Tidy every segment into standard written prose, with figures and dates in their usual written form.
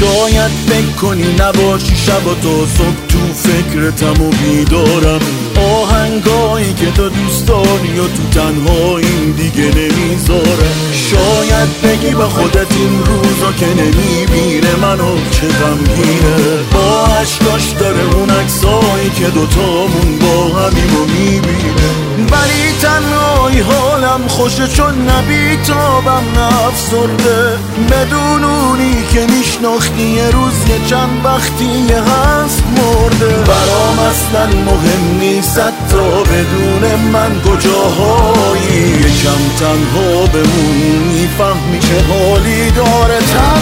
شاید فکر کنی نباشی شب تا صبح تو فکرتم و بیدارم. آهنگایی که تو دوست داری و تو تنهاییم دیگه نمیذاره. شاید بگی به خودت این روزا که نمیبینه منو چه غمگینه. با عشقاش داره اون عکسایی که دوتامون با همیم و میبینه. ولی تنهایی حالم خوشه چون نبیتابم نفسرده. بدون اونی که میشناختی یه روز یه چند وقتی هست مرده. برام اصلا مهم نیست تا بدون من کجاهایی. یکم تنها بمون میفهمی چه حالی داره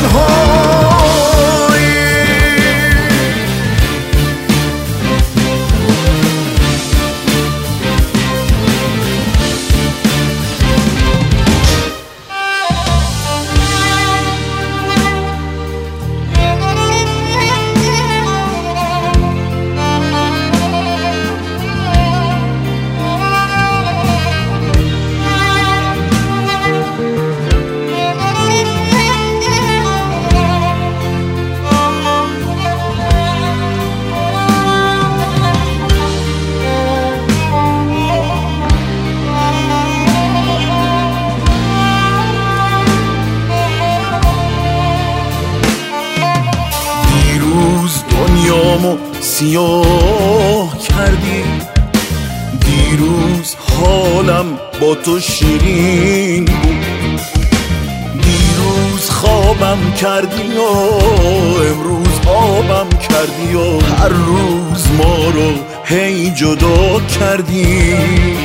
تنهایی. دنیامو سیاه کردی، دیروز حالم با تو شیرین بود. دیروز خوابم کردی و امروز آبم کردی و هر روز ما رو هی جدا کردی.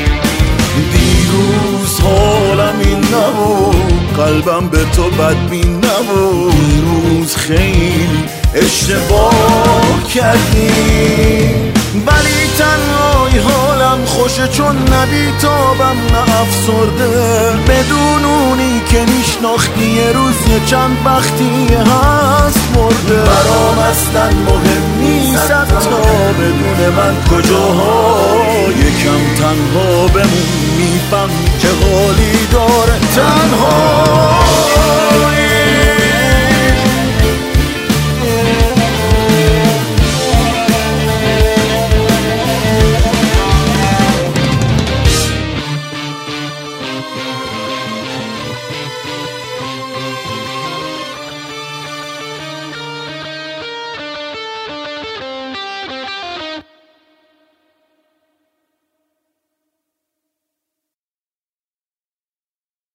دیروز حالم این نبود، قلبم به تو بدبین نبود. دیروز خیلی اشتباه کردی. ولی تنهایی حالم خوشه چون نبیتابم نه افسرده. بدون اونی که میشناختی یه روز یه چند وقتی هست مرده. برام اصلا مهم نیست تا بدون من کجاها. یکم تنها بمون میفهم که حالی داره تنها.